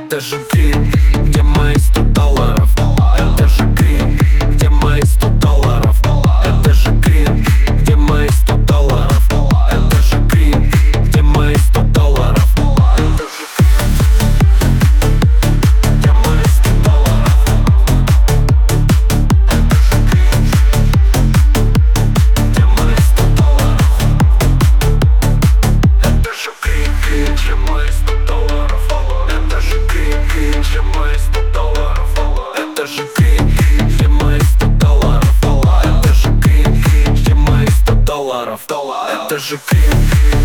Это же крик, где мои $100? Это же крик, где мои $100? Это же крик, где мои $100? Это же крик, где мои $100? Это же где мои $100? Где мои $100? Это же крик, где мои $100? Это же крик, где мои $100? Это же крик, где мои $100? Это же крик, где мои $100? Это же крик.